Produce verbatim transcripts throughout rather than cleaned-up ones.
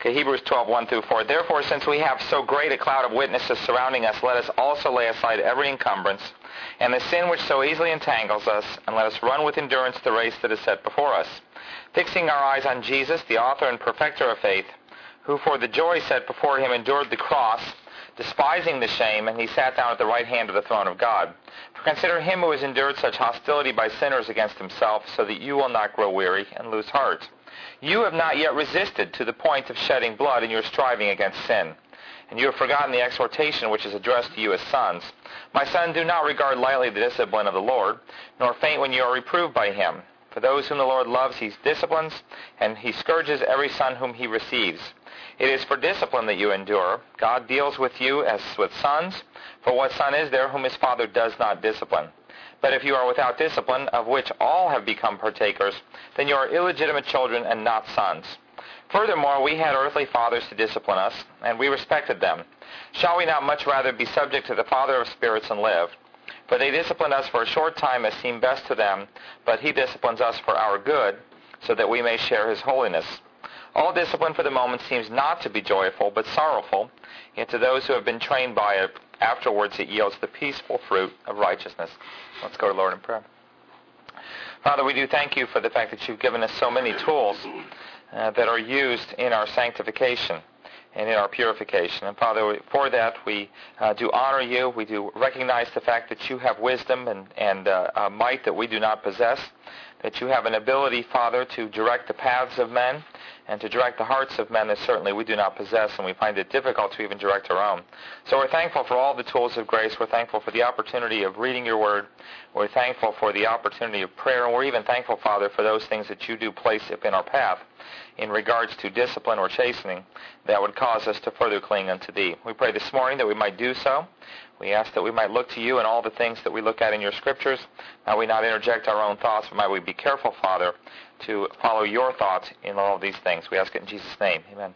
Okay, Hebrews twelve, one through four. Therefore, since we have so great a cloud of witnesses surrounding us, let us also lay aside every encumbrance and the sin which so easily entangles us, and let us run with endurance the race that is set before us, fixing our eyes on Jesus, the author and perfecter of faith, who for the joy set before him endured the cross, despising the shame, and he sat down at the right hand of the throne of God. For consider him who has endured such hostility by sinners against himself, so that you will not grow weary and lose heart. You have not yet resisted to the point of shedding blood in your striving against sin. And you have forgotten the exhortation which is addressed to you as sons. My son, do not regard lightly the discipline of the Lord, nor faint when you are reproved by him. For those whom the Lord loves he disciplines, and he scourges every son whom he receives. It is for discipline that you endure. God deals with you as with sons. For what son is there whom his father does not discipline? But if you are without discipline, of which all have become partakers, then you are illegitimate children and not sons. Furthermore, we had earthly fathers to discipline us, and we respected them. Shall we not much rather be subject to the Father of spirits and live? For they discipline us for a short time as seemed best to them, but he disciplines us for our good, so that we may share his holiness. All discipline for the moment seems not to be joyful, but sorrowful, yet to those who have been trained by it, afterwards it yields the peaceful fruit of righteousness. Let's go to Lord in prayer. Father, we do thank you for the fact that you've given us so many tools uh, that are used in our sanctification and in our purification. And Father, for that we uh, do honor you. We do recognize the fact that you have wisdom and, and uh, uh, might that we do not possess, that you have an ability, Father, to direct the paths of men and to direct the hearts of men that certainly we do not possess, and we find it difficult to even direct our own. So we're thankful for all the tools of grace. We're thankful for the opportunity of reading your word. We're thankful for the opportunity of prayer, and we're even thankful, Father, for those things that you do place in our path in regards to discipline or chastening that would cause us to further cling unto thee. We pray this morning that we might do so. We ask that we might look to you in all the things that we look at in your scriptures. Might we not interject our own thoughts, but might we be careful, Father, to follow your thoughts in all of these things. We ask it in Jesus' name. Amen.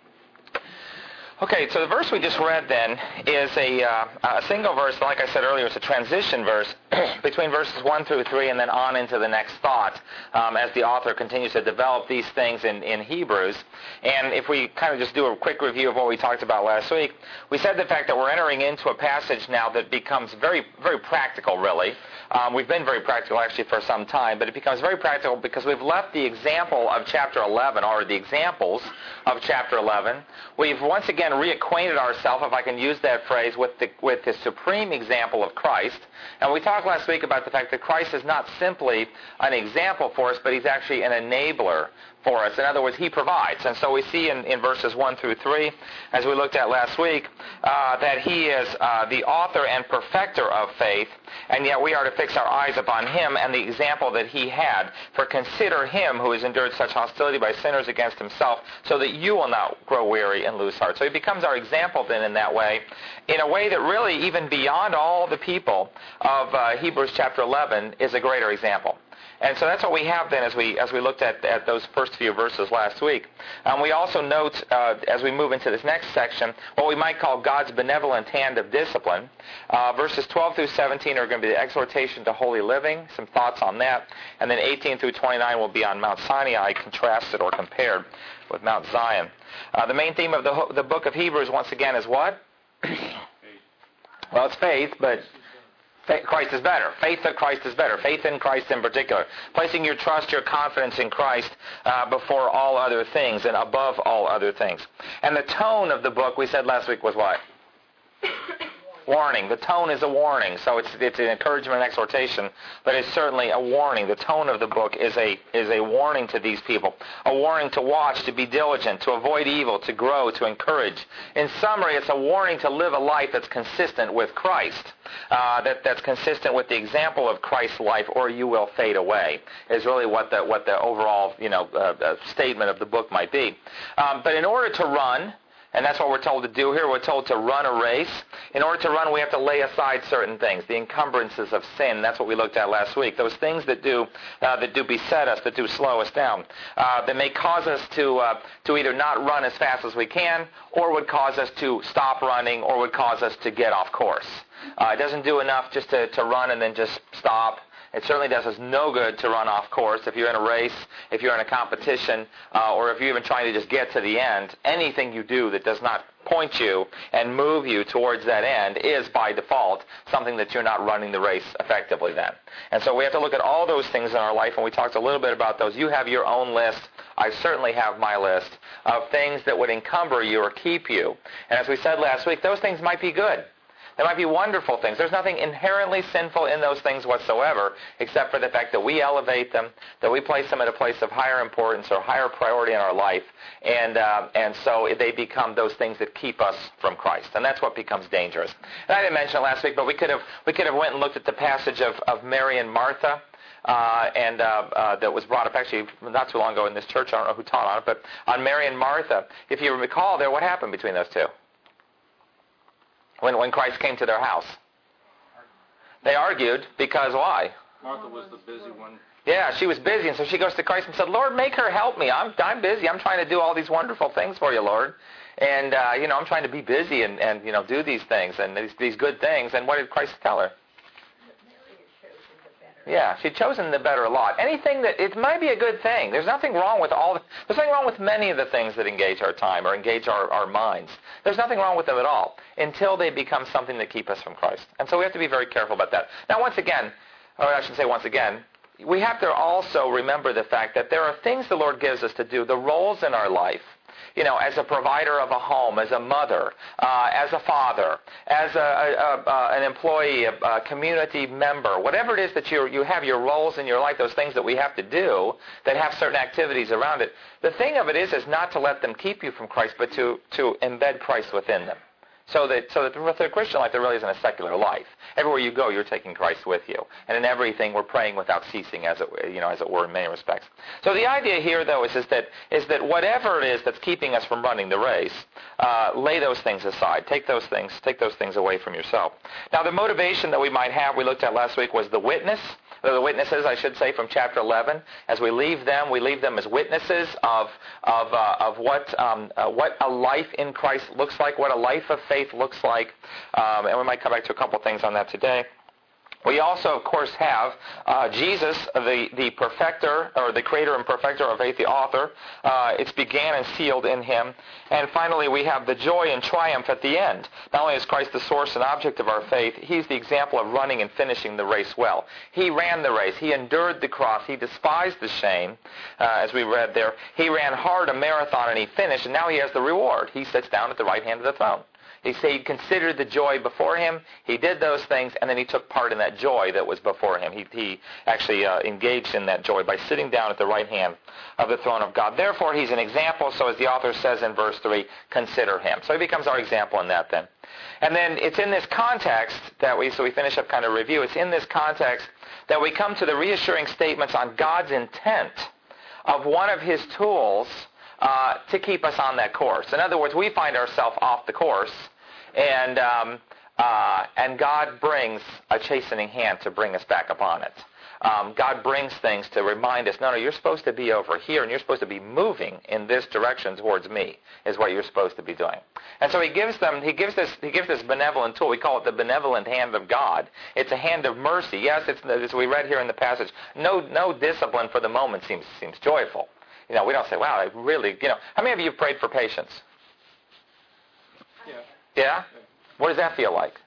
Okay, so the verse we just read then is a, uh, a single verse. Like I said earlier, it's a transition verse between verses one through three and then on into the next thought um, as the author continues to develop these things in, in Hebrews. And if we kind of just do a quick review of what we talked about last week, we said the fact that we're entering into a passage now that becomes very, very practical, really. Um, we've been very practical, actually, for some time, but it becomes very practical because we've left the example of chapter eleven, or the examples of chapter eleven. We've once again reacquainted ourselves, if I can use that phrase, with the, with the supreme example of Christ. And we talked last week about the fact that Christ is not simply an example for us, but he's actually an enabler for us. In other words, he provides. And so we see in, in verses one through three, as we looked at last week, uh, that he is uh, the author and perfecter of faith, and yet we are to fix our eyes upon him and the example that he had. For consider him who has endured such hostility by sinners against himself, so that you will not grow weary and lose heart. So he becomes our example then in that way, in a way that really, even beyond all the people of uh, Hebrews chapter eleven, is a greater example. And so that's what we have then as we as we looked at, at those first few verses last week. Um, we also note, uh, as we move into this next section, what we might call God's benevolent hand of discipline. Uh, verses twelve through seventeen are going to be the exhortation to holy living, some thoughts on that. And then eighteen through twenty-nine will be on Mount Sinai, contrasted or compared with Mount Zion. Uh, the main theme of the, the book of Hebrews, once again, is what? Well, it's faith, but Christ is better. Faith that Christ is better. Faith in Christ in particular. Placing your trust, your confidence in Christ uh, before all other things and above all other things. And the tone of the book, we said last week, was what? Warning. The tone is a warning. So it's it's an encouragement and exhortation, but it's certainly a warning. The tone of the book is a is a warning to these people. A warning to watch, to be diligent, to avoid evil, to grow, to encourage. In summary, it's a warning to live a life that's consistent with Christ. Uh, that that's consistent with the example of Christ's life, or you will fade away, is really what the what the overall you know uh, uh, statement of the book might be. Um, but in order to run, and that's what we're told to do here, we're told to run a race. In order to run, we have to lay aside certain things, the encumbrances of sin. That's what we looked at last week. Those things that do uh, that do beset us, that do slow us down, uh, that may cause us to uh, to either not run as fast as we can, or would cause us to stop running, or would cause us to get off course. Uh, it doesn't do enough just to, to run and then just stop It certainly does us no good to run off course. If you're in a race, if you're in a competition, uh, or if you're even trying to just get to the end, anything you do that does not point you and move you towards that end is by default something that you're not running the race effectively then. And so we have to look at all those things in our life, and we talked a little bit about those. You have your own list. I certainly have my list of things that would encumber you or keep you. And as we said last week, those things might be good. They might be wonderful things. There's nothing inherently sinful in those things whatsoever, except for the fact that we elevate them, that we place them at a place of higher importance or higher priority in our life, and uh, and so they become those things that keep us from Christ, and that's what becomes dangerous. And I didn't mention it last week, but we could have we could have went and looked at the passage of, of Mary and Martha. Uh, and uh, uh, that was brought up actually not too long ago in this church. I don't know who taught on it, but on Mary and Martha. If you recall there, what happened between those two? When, when Christ came to their house. They argued because why? Martha was the busy one. Yeah, she was busy, and so she goes to Christ and said, Lord, make her help me. I'm I'm busy. I'm trying to do all these wonderful things for you, Lord. And, uh, you know, I'm trying to be busy and, and, you know, do these things and these, these good things. And what did Christ tell her? Yeah, she'd chosen the better lot. Anything that, it might be a good thing. There's nothing wrong with all, the, there's nothing wrong with many of the things that engage our time or engage our, our minds. There's nothing wrong with them at all until they become something that keep us from Christ. And so we have to be very careful about that. Now, once again, or I should say once again, we have to also remember the fact that there are things the Lord gives us to do, the roles in our life, you know, as a provider of a home, as a mother, uh, as a father, as a, a, a, an employee, a, a community member, whatever it is that you you have your roles in your life, those things that we have to do that have certain activities around it. The thing of it is, is not to let them keep you from Christ, but to, to embed Christ within them. So that, so that with the Christian life, there really isn't a secular life. Everywhere you go, you're taking Christ with you. And in everything, we're praying without ceasing, as it, you know, as it were, in many respects. So the idea here, though, is, is, that, is that whatever it is that's keeping us from running the race, uh, lay those things aside. Take those things, take those things away from yourself. Now, the motivation that we might have, we looked at last week, was the witness. The witnesses, I should say, from chapter eleven. As we leave them, we leave them as witnesses of of uh, of what um, uh, what a life in Christ looks like, what a life of faith looks like, um, and we might come back to a couple things on that today. We also, of course, have uh, Jesus, the, the perfecter, or the creator and perfecter of faith, the author. Uh, it's began and sealed in him. And finally, we have the joy and triumph at the end. Not only is Christ the source and object of our faith, he's the example of running and finishing the race well. He ran the race. He endured the cross. He despised the shame, uh, as we read there. He ran hard a marathon, and he finished, and now he has the reward. He sits down at the right hand of the throne. He said he considered the joy before him. He did those things, and then he took part in that joy that was before him. He, he actually uh, engaged in that joy by sitting down at the right hand of the throne of God. Therefore, he's an example. So as the author says in verse three, consider him. So he becomes our example in that then. And then it's in this context that we, so we finish up kind of review, it's in this context that we come to the reassuring statements on God's intent of one of his tools Uh, to keep us on that course. In other words, we find ourselves off the course, and um, uh, and God brings a chastening hand to bring us back upon it. Um, God brings things to remind us, no, no, you're supposed to be over here, and you're supposed to be moving in this direction towards me, is what you're supposed to be doing. And so he gives them, he gives this, he gives this benevolent tool. We call it the benevolent hand of God. It's a hand of mercy. Yes, it's, as we read here in the passage, no, no discipline for the moment seems seems joyful. You know, we don't say, wow, I really, you know. How many of you have prayed for patience? Yeah. Yeah? What does that feel like?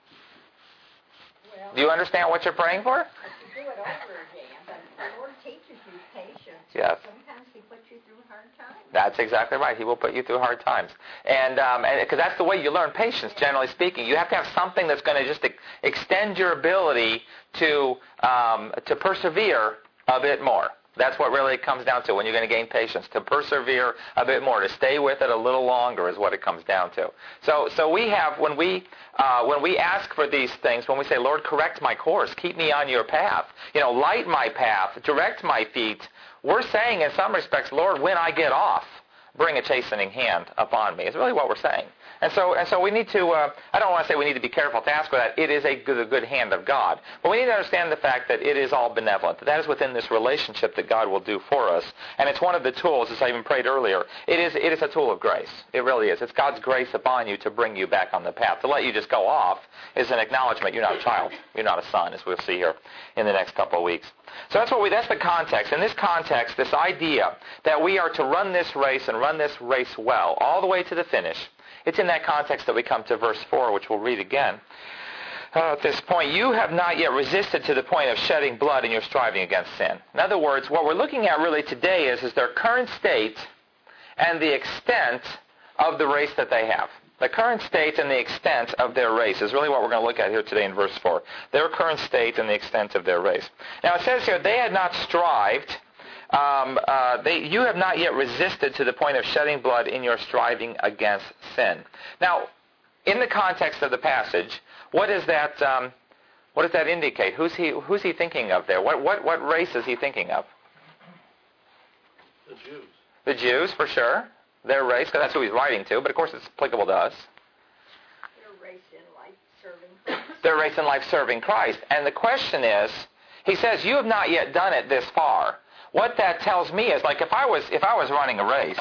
Well, do you understand what you're praying for? I could do it over again, but the Lord teaches you patience. Yes. Sometimes he puts you through hard times. That's exactly right. He will put you through hard times. And um, and because that's the way you learn patience, generally speaking. You have to have something that's going to just ex- extend your ability to um, to persevere a bit more. That's what really it comes down to when you're going to gain patience, to persevere a bit more, to stay with it a little longer is what it comes down to. So so we have, when we uh, when we ask for these things, when we say, Lord, correct my course, keep me on your path, you know, light my path, direct my feet, we're saying in some respects, Lord, when I get off, bring a chastening hand upon me, is really what we're saying. And so, and so we need to, uh, I don't want to say we need to be careful to ask for that. It is a good, a good hand of God. But we need to understand the fact that it is all benevolent. That is within this relationship that God will do for us. And it's one of the tools, as I even prayed earlier, it is, it is a tool of grace. It really is. It's God's grace upon you to bring you back on the path. To let you just go off is an acknowledgement you're not a child. You're not a son, as we'll see here in the next couple of weeks. So that's what we, that's the context. In this context, this idea that we are to run this race and run this race well, all the way to the finish, it's in that context that we come to verse four, which we'll read again. Uh, at this point, you have not yet resisted to the point of shedding blood in your striving against sin. In other words, what we're looking at really today is, is their current state and the extent of the race that they have. The current state and the extent of their race is really what we're going to look at here today in verse four. Their current state and the extent of their race. Now it says here, they had not strived, um, uh, they, you have not yet resisted to the point of shedding blood in your striving against sin. Now, in the context of the passage, what is that, um, what does that indicate? Who's he, who's he thinking of there? What, what, what race is he thinking of? The Jews. The Jews, for sure. Their race, because that's who he's writing to, but of course it's applicable to us. Their race in life serving Christ. Their race in life serving Christ. And the question is, he says, you have not yet done it this far. What that tells me is, like, if I was if I was running a race,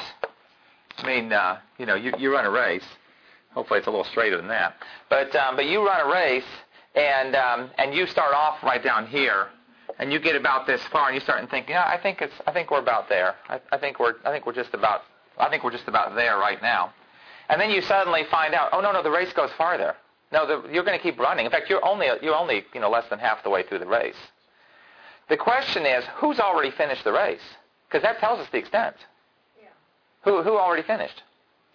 I mean, uh, you know, you, you run a race. Hopefully it's a little straighter than that. But um, but you run a race, and um, and you start off right down here, and you get about this far, and you start thinking, yeah, I think it's I think we're about there. I, I think we're I think we're just about I think we're just about there right now. And then you suddenly find out, oh no no, the race goes farther. No, the, you're going to keep running. In fact, you're only you're only you know less than half the way through the race. The question is, who's already finished the race? Because that tells us the extent. Yeah. Who who already finished?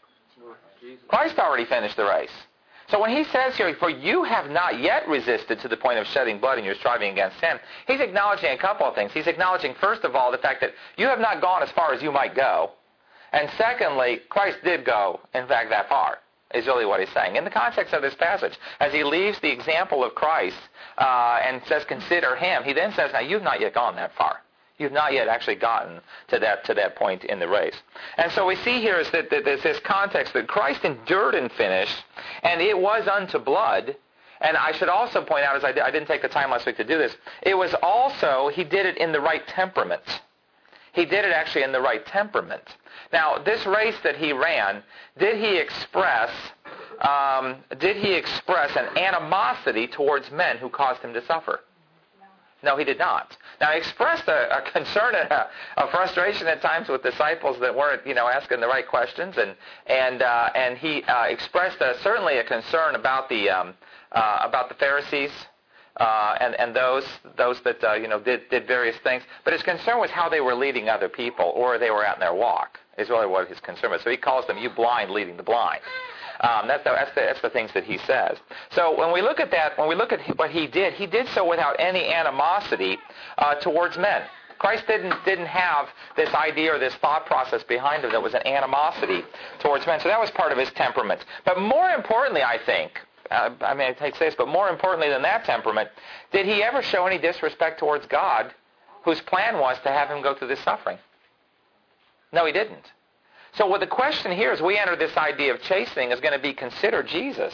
Jesus. Christ already finished the race. So when he says here, for you have not yet resisted to the point of shedding blood in your striving against sin, he's acknowledging a couple of things. He's acknowledging, first of all, the fact that you have not gone as far as you might go. And secondly, Christ did go, in fact, that far, is really what he's saying. In the context of this passage, as he leaves the example of Christ uh, and says, consider him, he then says, now you've not yet gone that far. You've not yet actually gotten to that to that point in the race. And so we see here is that, that there's this context that Christ endured and finished, and it was unto blood. And I should also point out, as I, did, I didn't take the time last week to do this, it was also, he did it in the right temperament. He did it actually in the right temperament. Now, this race that he ran, did he express, um, did he express an animosity towards men who caused him to suffer? No, he did not. Now, he expressed a, a concern and a, a frustration at times with disciples that weren't, you know, asking the right questions, and and uh, and he uh, expressed a, certainly a concern about the um, uh, about the Pharisees uh, and and those those that uh, you know did did various things. But his concern was how they were leading other people, or they were at in their walk. Is really what his concern was. So he calls them, "You blind leading the blind." Um, that's, the, that's, the, that's the things that he says. So when we look at that, when we look at what he did, he did so without any animosity uh, towards men. Christ didn't didn't have this idea or this thought process behind him that was an animosity towards men. So that was part of his temperament. But more importantly, I think, uh, I mean, I hate to say this, but more importantly than that temperament, did he ever show any disrespect towards God, whose plan was to have him go through this suffering? No, he didn't. So what the question here as we enter this idea of chastening is going to be, consider Jesus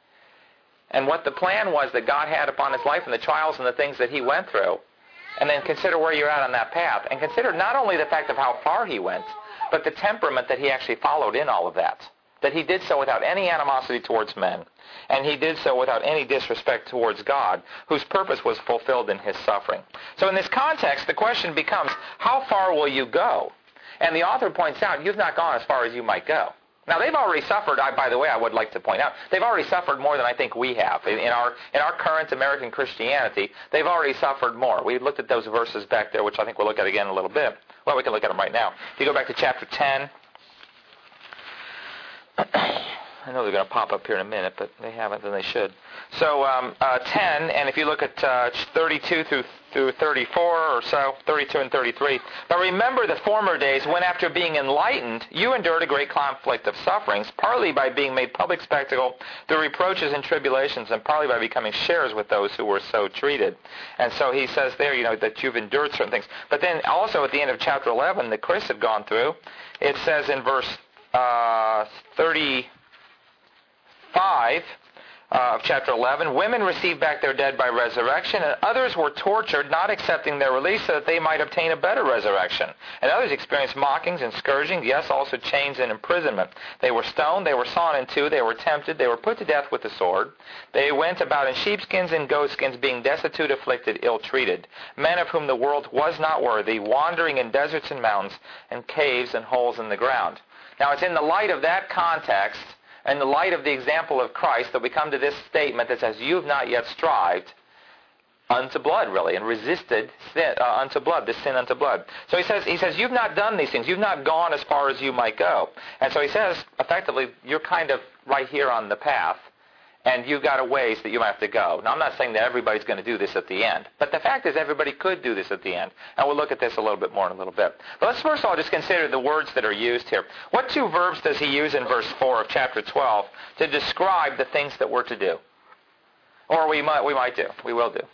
and what the plan was that God had upon his life and the trials and the things that he went through. And then consider where you're at on that path. And consider not only the fact of how far he went, but the temperament that he actually followed in all of that. That he did so without any animosity towards men. And he did so without any disrespect towards God, whose purpose was fulfilled in his suffering. So in this context, the question becomes, how far will you go? And the author points out, you've not gone as far as you might go. Now, they've already suffered, I, by the way, I would like to point out, they've already suffered more than I think we have. In, in, our, in our current American Christianity, they've already suffered more. We looked at those verses back there, which I think we'll look at again in a little bit. Well, we can look at them right now. If you go back to chapter ten, I know they're going to pop up here in a minute, but they haven't, then they should. So um, uh, ten, and if you look at uh, thirty-two through through thirty-four or so, thirty-two and thirty-three. But remember the former days when after being enlightened, you endured a great conflict of sufferings, partly by being made public spectacle through reproaches and tribulations, and partly by becoming sharers with those who were so treated. And so he says there, you know, that you've endured certain things. But then also at the end of chapter eleven that Chris had gone through, it says in verse uh, thirty-five uh, of chapter eleven, women received back their dead by resurrection, and others were tortured, not accepting their release so that they might obtain a better resurrection. And others experienced mockings and scourging, yes, also chains and imprisonment. They were stoned, they were sawn in two, they were tempted, they were put to death with the sword. They went about in sheepskins and goatskins, being destitute, afflicted, ill-treated, men of whom the world was not worthy, wandering in deserts and mountains, and caves and holes in the ground. Now it's in the light of that context, in the light of the example of Christ, that we come to this statement that says, you've not yet strived unto blood, really, and resisted sin, uh, unto blood, this sin unto blood. So he says, he says, you've not done these things. You've not gone as far as you might go. And so he says, effectively, you're kind of right here on the path, and you've got a ways that you have to go. Now, I'm not saying that everybody's going to do this at the end, but the fact is everybody could do this at the end. And we'll look at this a little bit more in a little bit. But let's first of all just consider the words that are used here. What two verbs does he use in verse four of chapter twelve to describe the things that we're to do? Or we might, we might do. We will do.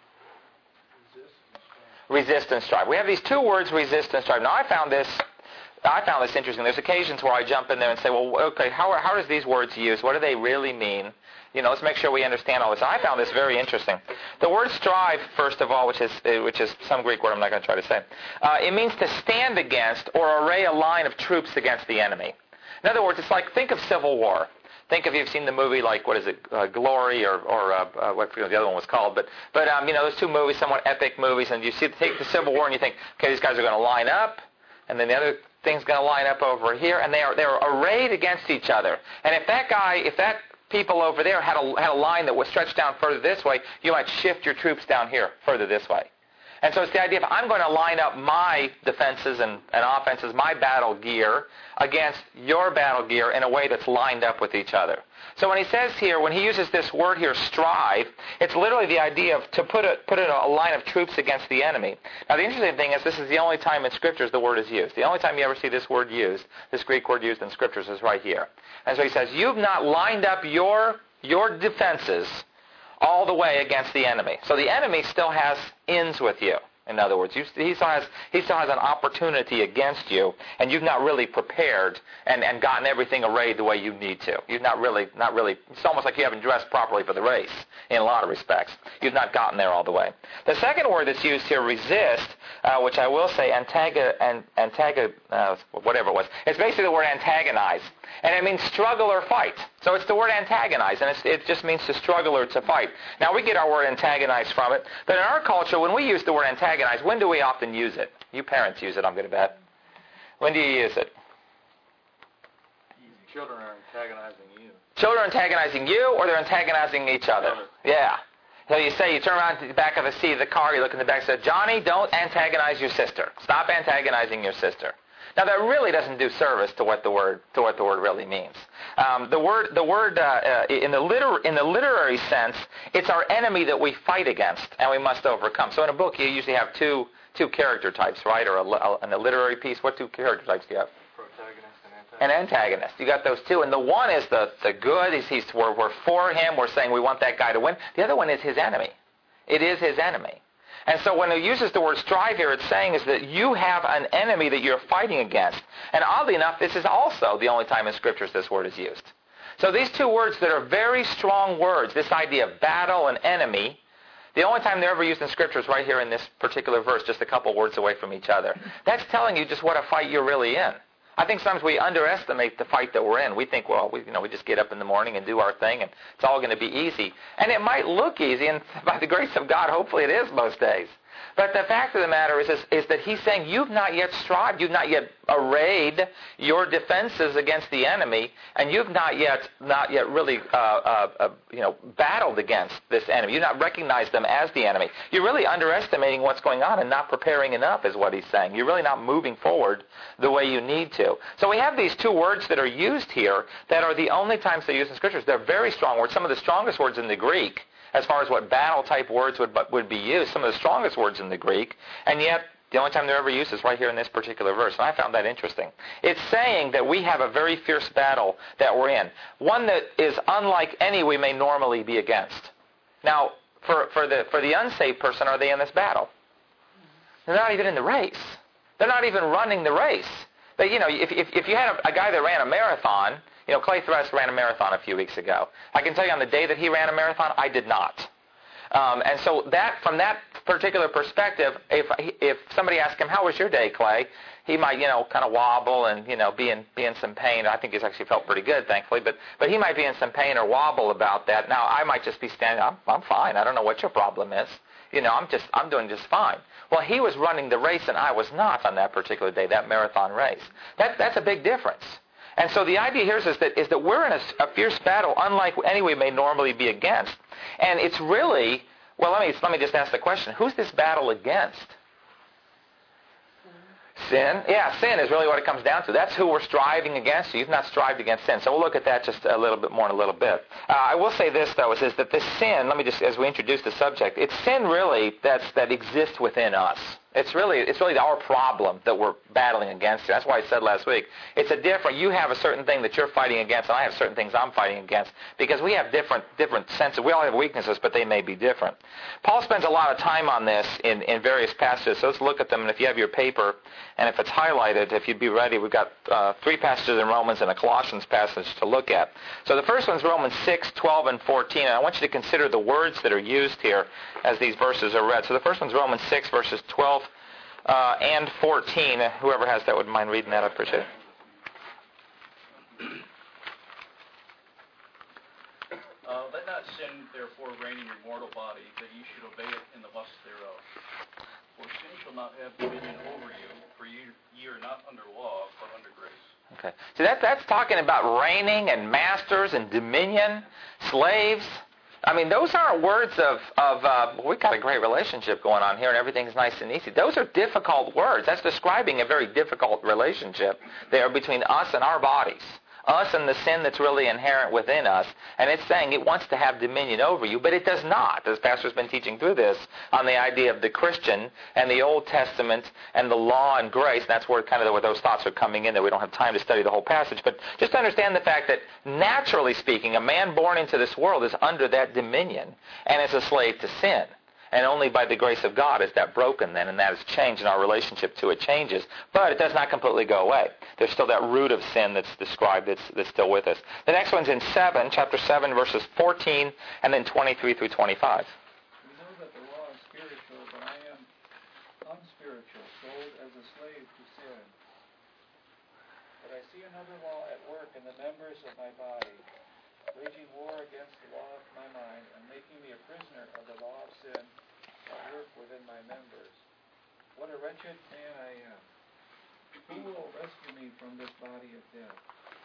Resist and strive. We have these two words, resist and strive. Now, I found this... I found this interesting. There's occasions where I jump in there and say, well, okay, how, how does these words use? What do they really mean? You know, let's make sure we understand all this. I found this very interesting. The word strive, first of all, which is which is some Greek word I'm not going to try to say, uh, it means to stand against or array a line of troops against the enemy. In other words, it's like, think of Civil War. Think if you've seen the movie, like, what is it, uh, Glory, or, or uh, uh, what the other one was called. But, but um, you know, those two movies, somewhat epic movies, and you see take the Civil War and you think, okay, these guys are going to line up, and then the other thing's going to line up over here, and they are they're arrayed against each other. And if that guy, if that people over there had a, had a line that was stretched down further this way, you might shift your troops down here further this way. And so it's the idea of I'm going to line up my defenses and, and offenses, my battle gear, against your battle gear in a way that's lined up with each other. So when he says here, when he uses this word here, strive, it's literally the idea of to put a, put in a line of troops against the enemy. Now the interesting thing is this is the only time in Scriptures the word is used. The only time you ever see this word used, this Greek word used in Scriptures, is right here. And so he says, you've not lined up your your defenses all the way against the enemy. So the enemy still has ins with you. In other words, you, he, still has, he still has an opportunity against you, and you've not really prepared and, and gotten everything arrayed the way you need to. You've not really, not really, it's almost like you haven't dressed properly for the race in a lot of respects. You've not gotten there all the way. The second word that's used here, resist, uh, which I will say, antaga, and, antaga, uh, whatever it was, it's basically the word antagonize. And it means struggle or fight. So it's the word antagonize, and it's, it just means to struggle or to fight. Now, we get our word antagonize from it, but in our culture, when we use the word antagonize, when do we often use it? You parents use it, I'm going to bet. When do you use it? Children are antagonizing you. Children are antagonizing you, or they're antagonizing each other? Yeah. So you say, you turn around to the back of the seat of the car, you look in the back and say, Johnny, don't antagonize your sister. Stop antagonizing your sister. Now that really doesn't do service to what the word to what the word really means. Um, the word the word uh, uh, in the liter in the literary sense, it's our enemy that we fight against and we must overcome. So in a book, you usually have two two character types, right? Or a, a, in a literary piece, what two character types do you have? Protagonist and antagonist. An antagonist. You got those two, and the one is the the good. He's, he's we're, we're for him. We're saying we want that guy to win. The other one is his enemy. It is his enemy. And so when it uses the word strive here, it's saying is that you have an enemy that you're fighting against. And oddly enough, this is also the only time in Scriptures this word is used. So these two words that are very strong words, this idea of battle and enemy, the only time they're ever used in Scripture is right here in this particular verse, just a couple words away from each other. That's telling you just what a fight you're really in. I think sometimes we underestimate the fight that we're in. We think, well, we, you know, we just get up in the morning and do our thing, and it's all going to be easy. And it might look easy, and by the grace of God, hopefully it is most days. But the fact of the matter is, is, is that he's saying you've not yet strived, you've not yet arrayed your defenses against the enemy, and you've not yet not yet really uh, uh, uh, you know battled against this enemy. You've not recognized them as the enemy. You're really underestimating what's going on and not preparing enough, is what he's saying. You're really not moving forward the way you need to. So we have these two words that are used here that are the only times they're used in Scriptures. They're very strong words, some of the strongest words in the Greek, as far as what battle-type words would would be used, some of the strongest words in the Greek, and yet the only time they're ever used is right here in this particular verse, and I found that interesting. It's saying that we have a very fierce battle that we're in, one that is unlike any we may normally be against. Now, for, for, the, for the unsaved person, are they in this battle? They're not even in the race. They're not even running the race. But, you know, if, if, if you had a, a guy that ran a marathon, you know, Clay Threst ran a marathon a few weeks ago. I can tell you on the day that he ran a marathon, I did not. Um, and so that, from that particular perspective, if if somebody asked him, how was your day, Clay? He might, you know, kind of wobble and, you know, be in, be in some pain. I think he's actually felt pretty good, thankfully. But but he might be in some pain or wobble about that. Now, I might just be standing, I'm, I'm fine. I don't know what your problem is. You know, I'm just, I'm doing just fine. Well, he was running the race and I was not on that particular day, that marathon race. That, that's a big difference. And so the idea here is, is that is that we're in a, a fierce battle unlike any we may normally be against. And it's really, well, let me let me just ask the question, who's this battle against? Sin. Yeah, sin is really what it comes down to. That's who we're striving against. You've not strived against sin. So we'll look at that just a little bit more in a little bit. Uh, I will say this, though, is, is that this sin, let me just, as we introduce the subject, it's sin really that's, that exists within us. It's really it's really our problem that we're battling against. That's why I said last week, it's a different, you have a certain thing that you're fighting against, and I have certain things I'm fighting against, because we have different different senses. We all have weaknesses, but they may be different. Paul spends a lot of time on this in, in various passages, so let's look at them. And if you have your paper, and if it's highlighted, if you'd be ready, we've got uh, three passages in Romans and a Colossians passage to look at. So the first one's Romans six, twelve, and fourteen, and I want you to consider the words that are used here as these verses are read. So the first one's Romans six, verses twelve Uh, and fourteen. Whoever has that would mind reading that, I'd appreciate it. Uh, let not sin, therefore, reign in your mortal body, that you should obey it in the lusts thereof. For sin shall not have dominion over you, for you, ye are not under law, but under grace. Okay. So that, that's talking about reigning and masters and dominion, slaves. I mean, those aren't words of, of uh, we've got a great relationship going on here and everything's nice and easy. Those are difficult words. That's describing a very difficult relationship there between us and our bodies. Us and the sin that's really inherent within us. And it's saying it wants to have dominion over you, but it does not. As Pastor's been teaching through this on the idea of the Christian and the Old Testament and the law and grace. And that's where kind of where those thoughts are coming in, that we don't have time to study the whole passage. But just to understand the fact that naturally speaking, a man born into this world is under that dominion and is a slave to sin. And only by the grace of God is that broken then, and that is changed, and our relationship to it changes. But it does not completely go away. There's still that root of sin that's described that's, that's still with us. The next one's in seven, chapter seven, verses fourteen, and then twenty-three through twenty-five. We know that the law is spiritual, but I am unspiritual, sold as a slave to sin. But I see another law at work in the members of my body, waging war against the law of my mind, and making me a prisoner of the law of sin at work within my members. What a wretched man I am. Who will rescue me from this body of death?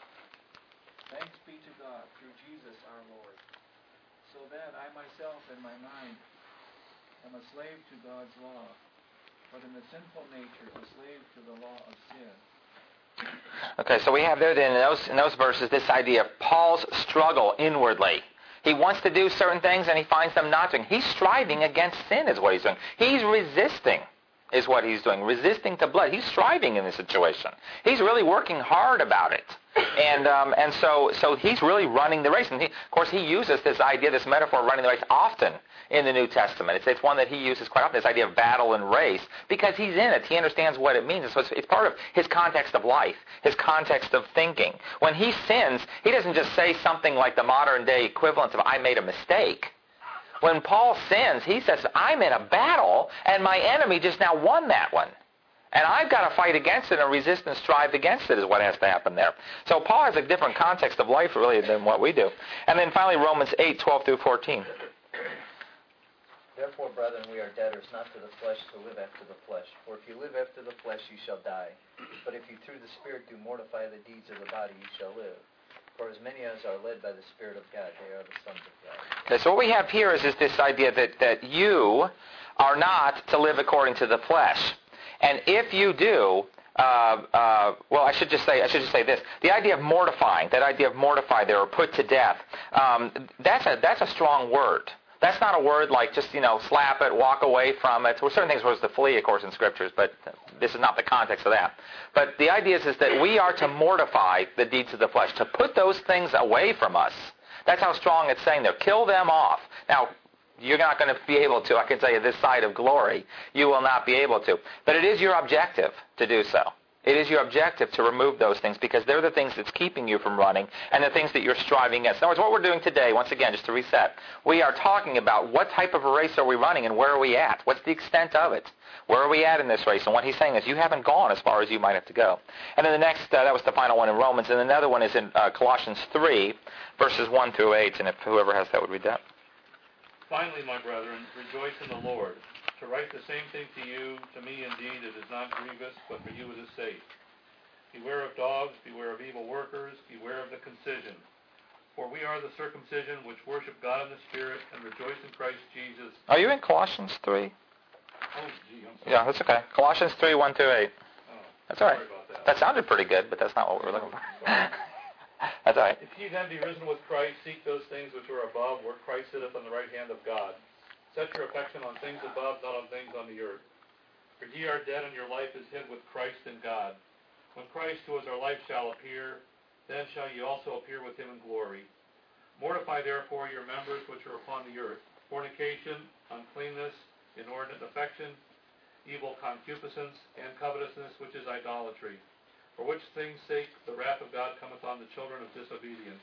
Thanks be to God through Jesus our Lord. So then I myself in my mind am a slave to God's law, but in the sinful nature a slave to the law of sin. Okay, so we have there then in those, in those verses this idea of Paul's struggle inwardly. He wants to do certain things and he finds them not doing. He's striving against sin is what he's doing. He's resisting is what he's doing. Resisting to blood. He's striving in this situation. He's really working hard about it. And um, and so so he's really running the race. And he, of course he uses this idea, this metaphor of running the race often in the New Testament. It's, it's one that he uses quite often, this idea of battle and race, because he's in it. He understands what it means. So it's, it's part of his context of life, his context of thinking. When he sins, he doesn't just say something like the modern day equivalent of, I made a mistake. When Paul sins, he says, I'm in a battle, and my enemy just now won that one. And I've got to fight against it and resist and strive against it is what has to happen there. So Paul has a different context of life, really, than what we do. And then finally, Romans eight, twelve through fourteen. Therefore, brethren, we are debtors, not to the flesh, to live after the flesh. For if you live after the flesh, you shall die. But if you through the Spirit do mortify the deeds of the body, you shall live. For as many as are led by the Spirit of God, they are the sons of God. Okay, so what we have here is, is this idea that, that you are not to live according to the flesh. And if you do, uh, uh, well, I should just say I should just say this: the idea of mortifying, that idea of mortify there, or put to death, um, that's a that's a strong word. That's not a word like just, you know, slap it, walk away from it. Well, certain things were to flee, of course, in Scriptures, but this is not the context of that. But the idea is, is that we are to mortify the deeds of the flesh, to put those things away from us. That's how strong it's saying there. Kill them off. Now, you're not going to be able to, I can tell you, this side of glory, you will not be able to. But it is your objective to do so. It is your objective to remove those things because they're the things that's keeping you from running and the things that you're striving against. In other words, what we're doing today, once again, just to reset, we are talking about what type of a race are we running and where are we at? What's the extent of it? Where are we at in this race? And what he's saying is you haven't gone as far as you might have to go. And then the next, uh, that was the final one in Romans, and another one is in uh, Colossians three, verses one through eight, and if whoever has that would read that. Finally, my brethren, rejoice in the Lord. To write the same thing to you, to me indeed it is not grievous, but for you it is safe. Beware of dogs, beware of evil workers, beware of the concision. For we are the circumcision which worship God in the Spirit and rejoice in Christ Jesus. Are you in Colossians three? Oh, gee, I'm sorry. Yeah, that's okay. Colossians three, one through eight. Oh, that's all right. sorry about that. That sounded pretty good, but that's not what we were looking for. That's all right. If ye then be risen with Christ, seek those things which are above, where Christ sitteth on the right hand of God. Set your affection on things above, not on things on the earth. For ye are dead, and your life is hid with Christ in God. When Christ, who is our life, shall appear, then shall ye also appear with him in glory. Mortify therefore your members which are upon the earth: fornication, uncleanness, inordinate affection, evil concupiscence, and covetousness, which is idolatry. For which things' sake the wrath of God cometh on the children of disobedience,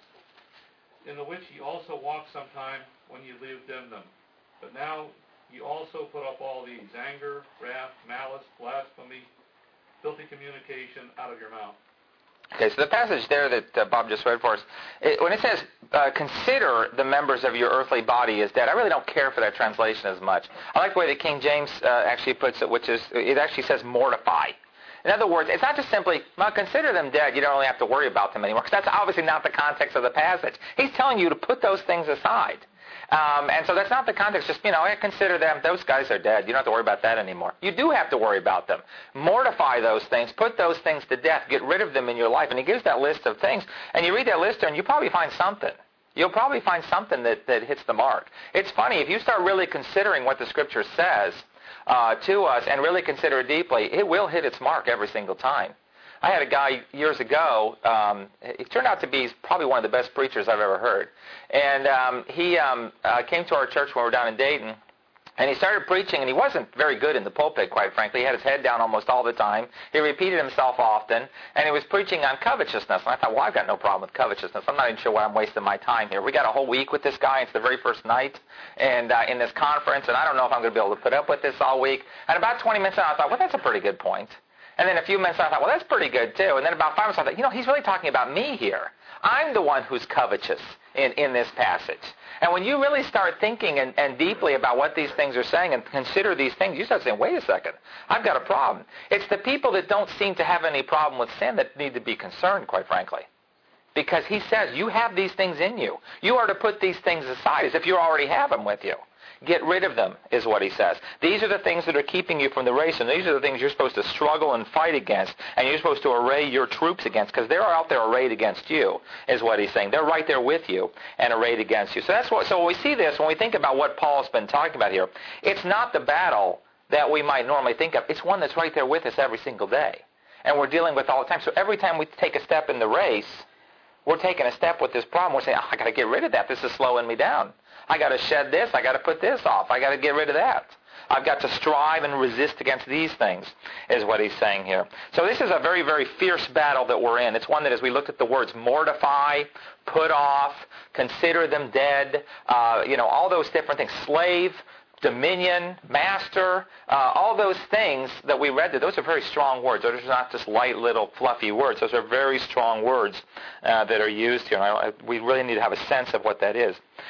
in the which ye also walked sometime when ye lived in them. But now ye also put up all these: anger, wrath, malice, blasphemy, filthy communication out of your mouth. Okay, so the passage there that uh, Bob just read for us, it, when it says, uh, consider the members of your earthly body as dead, I really don't care for that translation as much. I like the way that King James uh, actually puts it, which is, it actually says mortify. In other words, it's not just simply, well, consider them dead, you don't really have to worry about them anymore, because that's obviously not the context of the passage. He's telling you to put those things aside. Um, and so that's not the context. Just, you know, consider them, those guys are dead. You don't have to worry about that anymore. You do have to worry about them. Mortify those things. Put those things to death. Get rid of them in your life. And he gives that list of things. And you read that list and you probably find something. You'll probably find something that, that hits the mark. It's funny, if you start really considering what the Scripture says uh, to us and really consider it deeply, it will hit its mark every single time. I had a guy years ago, um, he turned out to be probably one of the best preachers I've ever heard. And um, he um, uh, came to our church when we were down in Dayton, and he started preaching, and he wasn't very good in the pulpit, quite frankly. He had his head down almost all the time. He repeated himself often, and he was preaching on covetousness. And I thought, well, I've got no problem with covetousness. I'm not even sure why I'm wasting my time here. We got a whole week with this guy. It's the very first night and uh, in this conference, and I don't know if I'm going to be able to put up with this all week. And about twenty minutes in, I thought, well, that's a pretty good point. And then a few minutes I thought, well, that's pretty good, too. And then about five minutes I thought, you know, he's really talking about me here. I'm the one who's covetous in, in this passage. And when you really start thinking and, and deeply about what these things are saying and consider these things, you start saying, wait a second, I've got a problem. It's the people that don't seem to have any problem with sin that need to be concerned, quite frankly. Because he says, you have these things in you. You are to put these things aside as if you already have them with you. Get rid of them, is what he says. These are the things that are keeping you from the race, and these are the things you're supposed to struggle and fight against, and you're supposed to array your troops against, because they're out there arrayed against you, is what he's saying. They're right there with you and arrayed against you. So that's what. So when we see this, when we think about what Paul's been talking about here, it's not the battle that we might normally think of. It's one that's right there with us every single day, and we're dealing with all the time. So every time we take a step in the race, we're taking a step with this problem. We're saying, oh, I got to get rid of that. This is slowing me down. I got to shed this. I got to put this off. I got to get rid of that. I've got to strive and resist against these things, is what he's saying here. So this is a very, very fierce battle that we're in. It's one that, as we looked at the words mortify, put off, consider them dead, uh, you know, all those different things, slave, dominion, master, uh, all those things that we read there, those are very strong words. Those are not just light little fluffy words. Those are very strong words uh, that are used here. And I, we really need to have a sense of what that is.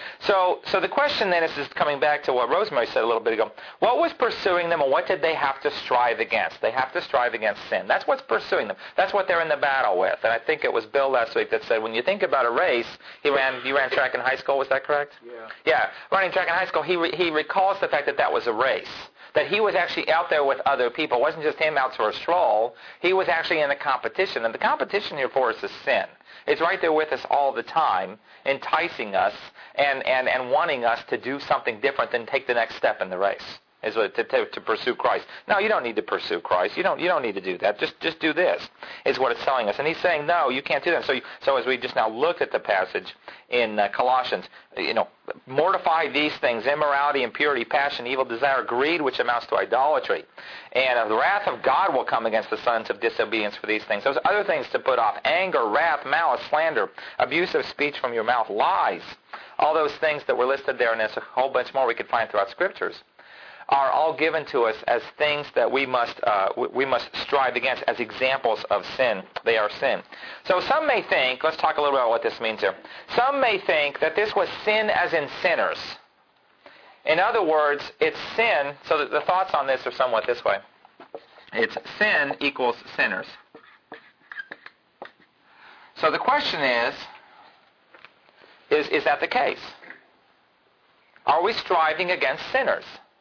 So, so the question then is, is coming back to what Rosemary said a little bit ago. What was pursuing them, and what did they have to strive against? They have to strive against sin. That's what's pursuing them. That's what they're in the battle with. And I think it was Bill last week that said, when you think about a race, he ran. You ran track in high school. Was that correct? Yeah. Yeah, running track in high school. He re, he recalls the fact that that was a race. That he was actually out there with other people. It wasn't just him out for a stroll. He was actually in a competition. And the competition here for us is sin. It's right there with us all the time, enticing us and, and, and wanting us to do something different than take the next step in the race, is what, to, to, to pursue Christ. No, you don't need to pursue Christ. You don't, you don't need to do that. Just, just do this, is what it's telling us. And he's saying, no, you can't do that. So, you, so as we just now looked at the passage in uh, Colossians, you know, mortify these things: immorality, impurity, passion, evil desire, greed, which amounts to idolatry. And uh, the wrath of God will come against the sons of disobedience for these things. Those other things to put off: anger, wrath, malice, slander, abusive speech from your mouth, lies. All those things that were listed there, and there's a whole bunch more we could find throughout Scriptures, are all given to us as things that we must uh, we must strive against as examples of sin. They are sin. So some may think, let's talk a little bit about what this means here. Some may think that this was sin as in sinners. In other words, it's sin, so that the thoughts on this are somewhat this way. It's sin equals sinners. So the question is, is, is that the case? Are we striving against sinners?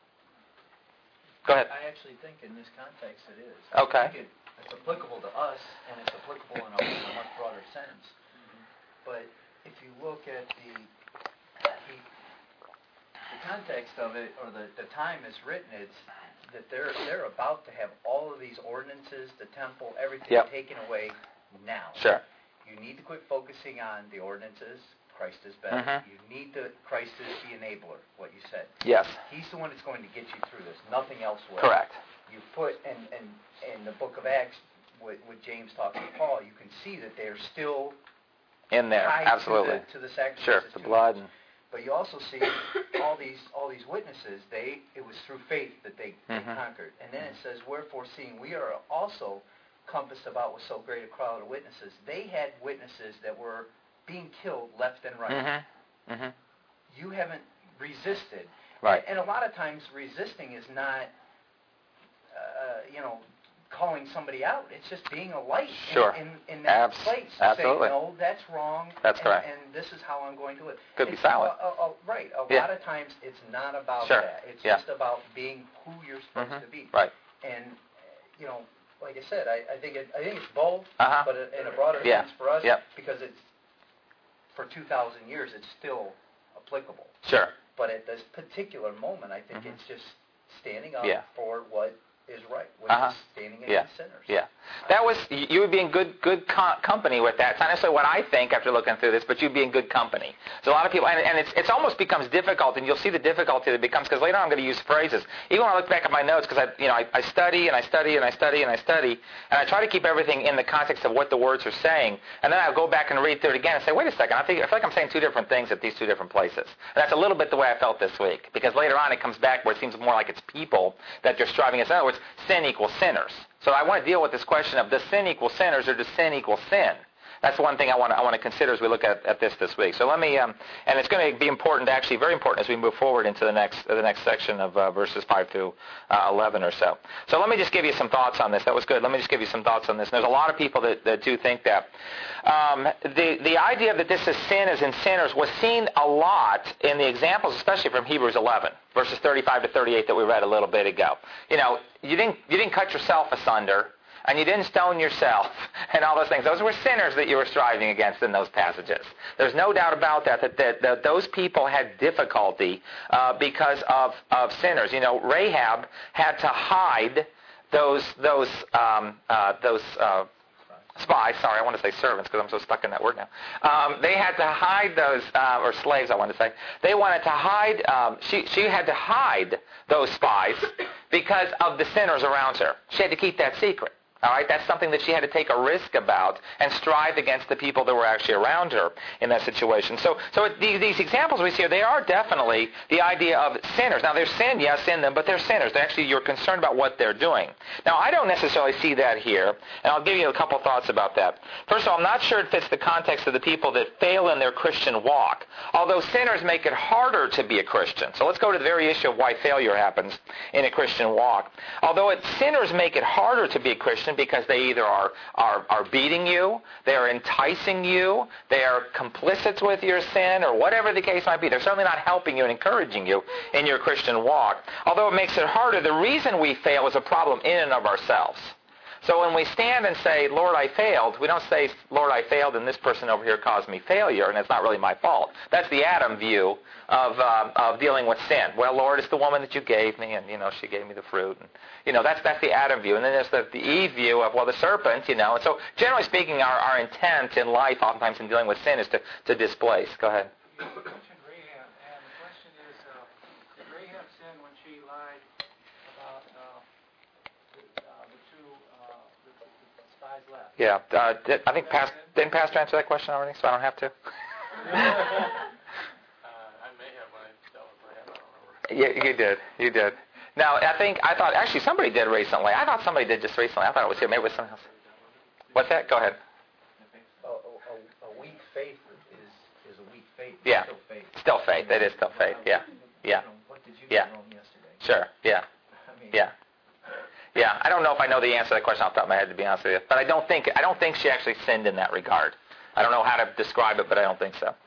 Go ahead. I actually think in this context it is. Okay. I think it, it's applicable to us, and it's applicable in a, in a much broader sense. But if you look at the, the the context of it, or the, the time it's written, it's that they're they're about to have all of these ordinances, the temple, everything Yep. taken away now. Sure. You need to quit focusing on the ordinances. Christ is better. Mhm. You need to, Christ is the enabler, what you said. Yes. He's the one that's going to get you through this. Nothing else will. Correct. You put, and in, in, in the book of Acts, with, with James talking to Paul, you can see that they're still In there. tied Absolutely. to the, to the sacrifices. Sure. The to blood. us. And, But you also see all these all these witnesses. They it was through faith that they, they Mhm. conquered. And then it says, wherefore, seeing we are also compassed about with so great a crowd of witnesses. They had witnesses that were being killed left and right. mhm. Mhm. You haven't resisted. Right. And, and a lot of times resisting is not, uh, you know, calling somebody out. It's just being a light Sure. in, in, in that Abs- place. absolutely. Saying, no, that's wrong. That's and, correct. And this is how I'm going to live. Could be It's silent. A, a, a, right. A Yeah. lot of times it's not about Sure. that. It's Yeah. just about being who you're supposed Mhm. to be. Right. And, uh, you know, like I said, I, I think it, I think it's both, Uh-huh. but in a broader Yeah. sense for us, Yep. because it's for two thousand years, it's still applicable. Sure. But at this particular moment, I think Mhm. it's just standing up Yeah. for what is right, which Uh-huh. is standing Yeah. against sinners. Yeah. That was, you would be in good good co- company with that. It's not necessarily what I think after looking through this, but you'd be in good company. So a lot of people, and, and it's it's almost becomes difficult, and you'll see the difficulty that it becomes, because later on I'm going to use phrases. Even when I look back at my notes, because I, you know, I, I study and I study and I study and I study, and I try to keep everything in the context of what the words are saying, and then I'll go back and read through it again and say, wait a second, I, think, I feel like I'm saying two different things at these two different places. And that's a little bit the way I felt this week, because later on it comes back where it seems more like it's people that they're striving against. In other words, sin equals sinners. So I want to deal with this question of, does sin equal sinners, or does sin equal sin? That's one thing I want to, I want to consider as we look at, at this this week. So let me, um, and it's going to be important, actually very important, as we move forward into the next the next section of uh, verses five through uh, eleven or so. So let me just give you some thoughts on this. That was good. Let me just give you some thoughts on this. And there's a lot of people that, that do think that. Um, the, the idea that this is sin as in sinners was seen a lot in the examples, especially from Hebrews eleven, verses thirty-five to thirty-eight that we read a little bit ago. You know, you didn't you didn't cut yourself asunder, and you didn't stone yourself, and all those things. Those were sinners that you were striving against in those passages. There's no doubt about that, that, that, that those people had difficulty uh, because of, of sinners. You know, Rahab had to hide those, those, um, uh, those uh, spies. Sorry, I want to say servants because I'm so stuck in that word now. Um, they had to hide those, uh, or slaves, I want to say. They wanted to hide, um, she, she had to hide those spies because of the sinners around her. She had to keep that secret. All right, that's something that she had to take a risk about and strive against the people that were actually around her in that situation. So, so it, these, these examples we see here, they are definitely the idea of sinners. Now, there's sin, yes, in them, but they're sinners. They're actually, you're concerned about what they're doing. Now, I don't necessarily see that here, and I'll give you a couple thoughts about that. First of all, I'm not sure it fits the context of the people that fail in their Christian walk, although sinners make it harder to be a Christian. So let's go to the very issue of why failure happens in a Christian walk. Although it, sinners make it harder to be a Christian because they either are, are, are beating you, they are enticing you, they are complicit with your sin, or whatever the case might be. They're certainly not helping you and encouraging you in your Christian walk. Although it makes it harder, the reason we fail is a problem in and of ourselves. So when we stand and say, Lord, I failed, we don't say, Lord, I failed and this person over here caused me failure and it's not really my fault. That's the Adam view of uh, of dealing with sin. Well, Lord, it's the woman that you gave me and, you know, she gave me the fruit. And, you know, that's that's the Adam view. And then there's the, the Eve view of, well, the serpent, you know. And so generally speaking, our, our intent in life oftentimes in dealing with sin is to, to displace. Go ahead. You mentioned Rahab, and the question is, uh, did Rahab sin when she lied about uh, the, uh, the two uh, the, the spies left? Yeah. Uh, did, I think past, didn't Pastor answer that question already, so I don't have to? You, you did. You did. Now, I think, I thought, actually, somebody did recently. I thought somebody did just recently. I thought it was here. Maybe it was someone else. What's that? Go ahead. A, a, a weak faith is, is a weak faith. Yeah. Still faith. Still faith. It is still faith. Yeah. Yeah. What did you Yeah. get wrong yesterday? Sure. Yeah. I mean, Yeah. Yeah. I don't know if I know the answer to that question off the top of my head, to be honest with you. But I don't think, I don't think she actually sinned in that regard. I don't know how to describe it, but I don't think so.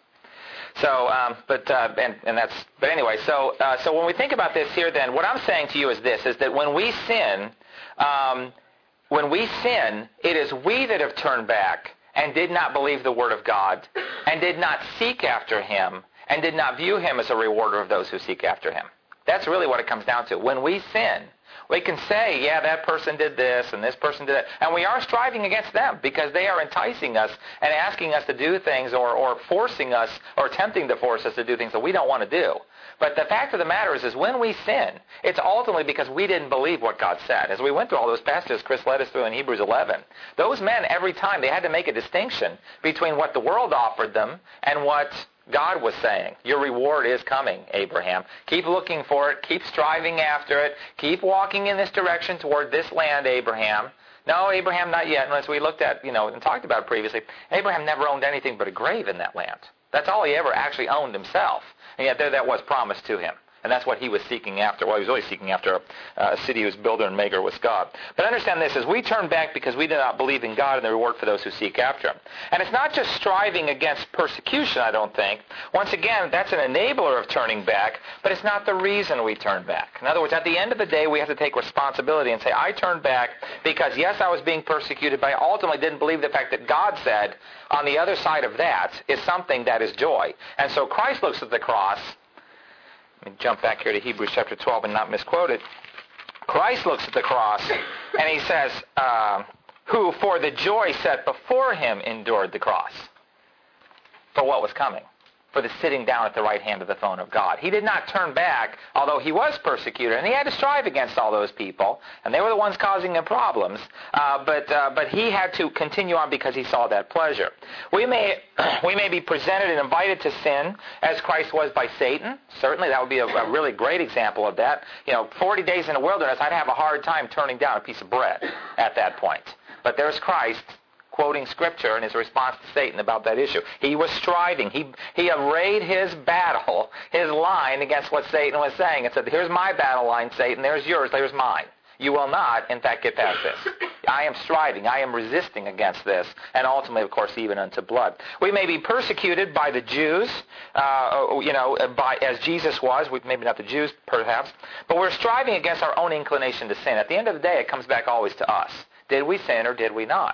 So, um, but uh, and and that's. But anyway, so uh, so when we think about this here, then what I'm saying to you is this: is that when we sin, um, when we sin, it is we that have turned back and did not believe the word of God, and did not seek after Him, and did not view Him as a rewarder of those who seek after Him. That's really what it comes down to. When we sin, we can say, yeah, that person did this and this person did that. And we are striving against them because they are enticing us and asking us to do things or, or forcing us or attempting to force us to do things that we don't want to do. But the fact of the matter is, is when we sin, it's ultimately because we didn't believe what God said. As we went through all those passages Chris led us through in Hebrews eleven, those men, every time, they had to make a distinction between what the world offered them and what God was saying. Your reward is coming, Abraham. Keep looking for it. Keep striving after it. Keep walking in this direction toward this land, Abraham. No, Abraham, not yet. Unless we looked at, you know, and talked about it previously, Abraham never owned anything but a grave in that land. That's all he ever actually owned himself. And yet there that was promised to him. And that's what he was seeking after. Well, he was really seeking after a, a city whose builder and maker was God. But understand this, as we turn back because we do not believe in God and the reward for those who seek after Him. And it's not just striving against persecution, I don't think. Once again, that's an enabler of turning back, but it's not the reason we turn back. In other words, at the end of the day, we have to take responsibility and say, I turned back because, yes, I was being persecuted, but I ultimately didn't believe the fact that God said on the other side of that is something that is joy. And so Christ looks at the cross. Let me jump back here to Hebrews chapter twelve and not misquote it. Christ looks at the cross and He says, uh, who for the joy set before Him endured the cross for what was coming, for the sitting down at the right hand of the throne of God. He did not turn back, although He was persecuted, and He had to strive against all those people, and they were the ones causing Him problems, uh, but uh, but He had to continue on because He saw that pleasure. We may we may be presented and invited to sin as Christ was by Satan. Certainly that would be a, a really great example of that. You know, forty days in the wilderness, I'd have a hard time turning down a piece of bread at that point. But there's Christ quoting Scripture in His response to Satan about that issue. He was striving. He he arrayed his battle, his line against what Satan was saying and said, here's my battle line, Satan. There's yours. There's mine. You will not, in fact, get past this. I am striving. I am resisting against this. And ultimately, of course, even unto blood. We may be persecuted by the Jews, uh, you know, by, as Jesus was. We, maybe not the Jews, perhaps. But we're striving against our own inclination to sin. At the end of the day, it comes back always to us. Did we sin or did we not?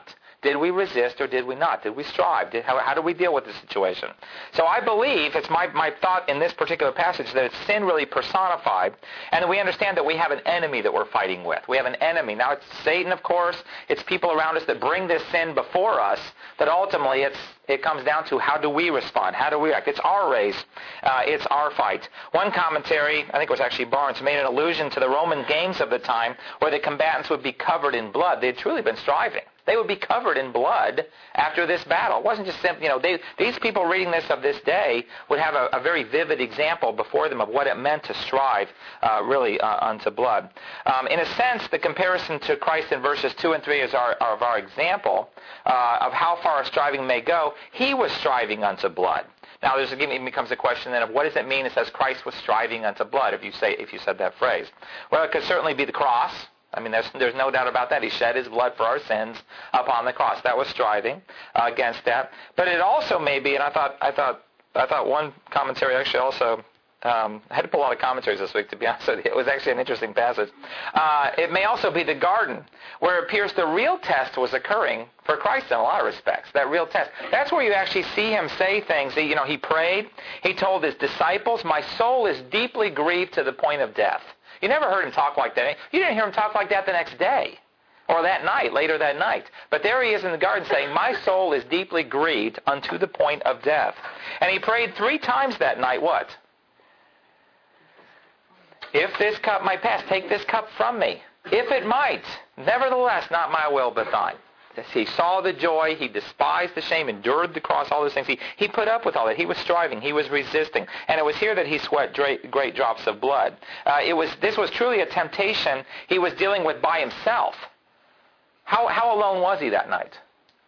Did we resist or did we not? Did we strive? Did, how, how do we deal with the situation? So I believe, it's my, my thought in this particular passage, that it's sin really personified, and that we understand that we have an enemy that we're fighting with. We have an enemy. Now, it's Satan, of course. It's people around us that bring this sin before us, that ultimately it's it comes down to how do we respond? How do we act? It's our race. Uh, it's our fight. One commentary, I think it was actually Barnes, made an allusion to the Roman games of the time where the combatants would be covered in blood. They had truly been striving. They would be covered in blood after this battle. It wasn't just simple, you know, they, these people reading this of this day would have a, a very vivid example before them of what it meant to strive uh, really uh, unto blood. Um, in a sense, the comparison to Christ in verses two and three is our, of our example uh, of how far a striving may go. He was striving unto blood. Now, there's again, it becomes a question then of what does it mean it says Christ was striving unto blood if you say if you said that phrase? Well, it could certainly be the cross. I mean, there's, there's no doubt about that. He shed his blood for our sins upon the cross. That was striving uh, against that. But it also may be, and I thought, I thought, I thought one commentary actually also. Um, I had to pull a lot of commentaries this week, to be honest with you. It was actually an interesting passage. Uh, it may also be the garden, where it appears the real test was occurring for Christ in a lot of respects, that real test. That's where you actually see him say things. That, you know, he prayed. He told his disciples, my soul is deeply grieved to the point of death. You never heard him talk like that. You didn't hear him talk like that the next day or that night, later that night. But there he is in the garden saying, my soul is deeply grieved unto the point of death. And he prayed three times that night, what? If this cup might pass, take this cup from me. If it might, nevertheless, not my will but thine. He saw the joy, he despised the shame, endured the cross, all those things. He, he put up with all that. He was striving, he was resisting. And it was here that he sweat great, great drops of blood. Uh, it was, this was truly a temptation he was dealing with by himself. How, how alone was he that night?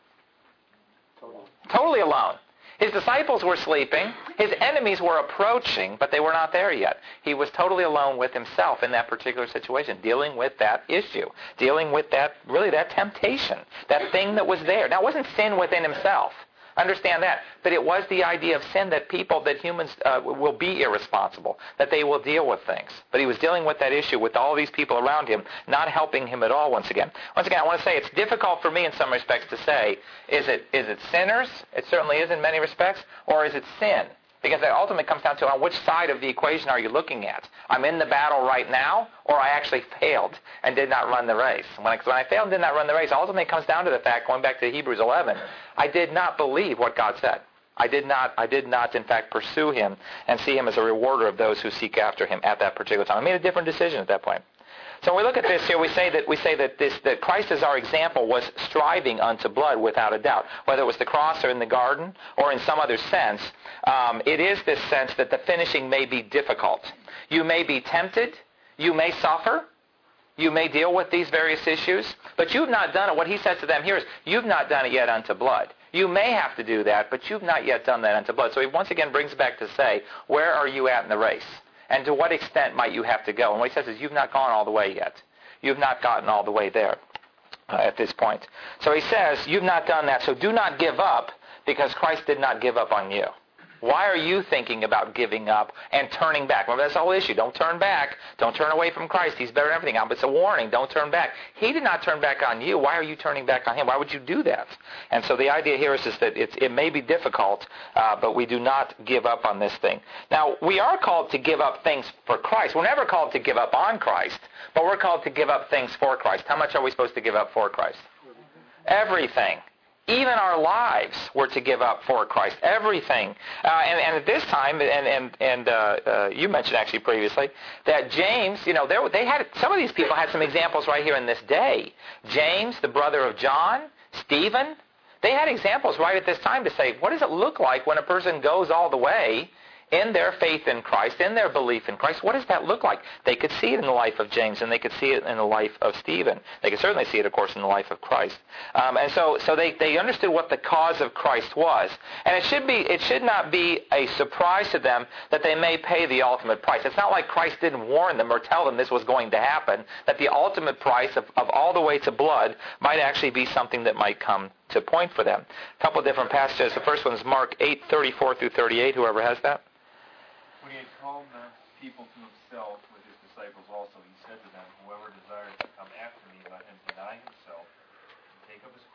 Totally. Totally alone. His disciples were sleeping. His enemies were approaching, but they were not there yet. He was totally alone with himself in that particular situation, dealing with that issue, dealing with that, really that temptation, that thing that was there. Now, it wasn't sin within himself. Understand that. But it was the idea of sin that people, that humans uh, will be irresponsible, that they will deal with things. But he was dealing with that issue with all these people around him, not helping him at all once again. Once again, I want to say it's difficult for me in some respects to say, is it is it sinners? It certainly is in many respects. Or is it sin? Because it ultimately comes down to on which side of the equation are you looking at? I'm in the battle right now, or I actually failed and did not run the race. When I, when I failed and did not run the race, ultimately it comes down to the fact, going back to Hebrews eleven, I did not believe what God said. I did not, I did not, in fact, pursue him and see him as a rewarder of those who seek after him at that particular time. I made a different decision at that point. So when we look at this here, we say that we say that this that Christ as our example was striving unto blood without a doubt. Whether it was the cross or in the garden or in some other sense, um, it is this sense that the finishing may be difficult. You may be tempted. You may suffer. You may deal with these various issues. But you've not done it. What he says to them here is, you've not done it yet unto blood. You may have to do that, but you've not yet done that unto blood. So he once again brings back to say, where are you at in the race? And to what extent might you have to go? And what he says is, you've not gone all the way yet. You've not gotten all the way there uh, at this point. So he says, you've not done that, so do not give up, because Christ did not give up on you. Why are you thinking about giving up and turning back? Remember, that's the whole issue. Don't turn back. Don't turn away from Christ. He's better than everything. But it's a warning. Don't turn back. He did not turn back on you. Why are you turning back on him? Why would you do that? And so the idea here is just that it's, it may be difficult, uh, but we do not give up on this thing. Now, we are called to give up things for Christ. We're never called to give up on Christ, but we're called to give up things for Christ. How much are we supposed to give up for Christ? Everything. Even our lives were to give up for Christ. Everything. Uh, and, and at this time, and, and, and uh, uh, you mentioned actually previously, that James, you know, they had some of these people had some examples right here in this day. James, the brother of John, Stephen, they had examples right at this time to say, what does it look like when a person goes all the way in their faith in Christ, in their belief in Christ? What does that look like? They could see it in the life of James, and they could see it in the life of Stephen. They could certainly see it, of course, in the life of Christ. Um, and so, so they, they understood what the cause of Christ was. And it should be, it should not be a surprise to them that they may pay the ultimate price. It's not like Christ didn't warn them or tell them this was going to happen, that the ultimate price of, of all the way to blood might actually be something that might come to point for them. A couple of different passages. The first one is Mark eight, thirty-four through thirty-eight. Whoever has that. When he had called the people to himself with his disciples also, he said to them, whoever desires to come after me, let him deny himself and take up his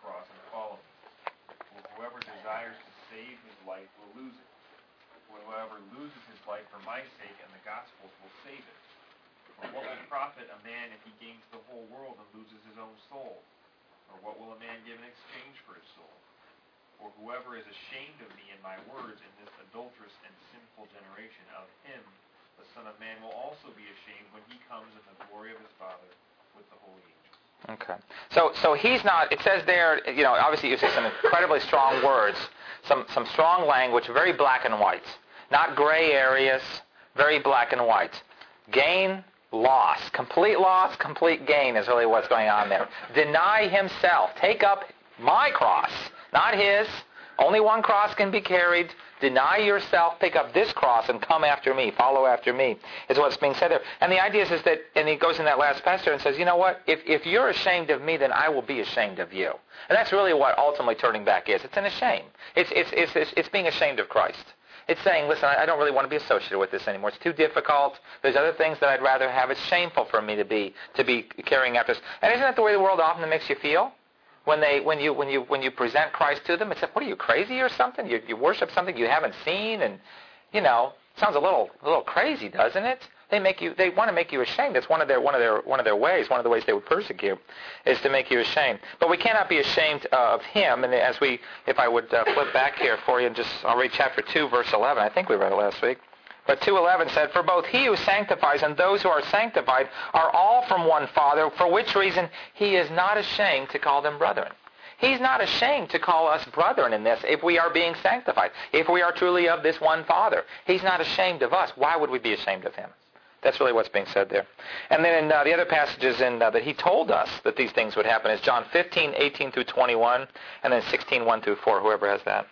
cross and follow me. For whoever desires to save his life will lose it. For whoever loses his life for my sake and the gospel's will save it. For what will profit a man if he gains the whole world and loses his own soul? Or what will a man give in exchange for his soul? For whoever is ashamed of me and my words in this adulterous and sinful generation, of him the Son of Man will also be ashamed when he comes in the glory of his Father with the holy angels. Okay. So so he's not, it says there, you know, obviously uses some incredibly strong words, some, some strong language, very black and white. Not gray areas, very black and white. Gain, loss. Complete loss, complete gain is really what's going on there. Deny himself. Take up my cross, not his. Only one cross can be carried. Deny yourself, pick up this cross, and come after me. Follow after me, is what's being said there. And the idea is, is that, and he goes in that last passage and says, you know what? If, if you're ashamed of me, then I will be ashamed of you. And that's really what ultimately turning back is. It's an shame. It's, it's, it's, it's, it's being ashamed of Christ. It's saying, listen, I don't really want to be associated with this anymore. It's too difficult. There's other things that I'd rather have. It's shameful for me to be to be carrying after this. And isn't that the way the world often makes you feel? When they, when you, when you, when you present Christ to them, it's like, what are you, crazy or something? You, you worship something you haven't seen, and you know, sounds a little, a little crazy, doesn't it? They make you, they want to make you ashamed. It's one of their, one of their, one of their ways. One of the ways they would persecute is to make you ashamed. But we cannot be ashamed uh, of Him. And as we, if I would uh, flip back here for you, and just, I'll read chapter two, verse eleven. I think we read it last week. But two eleven said, for both he who sanctifies and those who are sanctified are all from one Father, for which reason he is not ashamed to call them brethren. He's not ashamed to call us brethren in this if we are being sanctified, if we are truly of this one Father. He's not ashamed of us. Why would we be ashamed of Him? That's really what's being said there. And then in uh, the other passages in, uh, that He told us that these things would happen is John fifteen, eighteen through twenty-one, and then sixteen, one through four, whoever has that.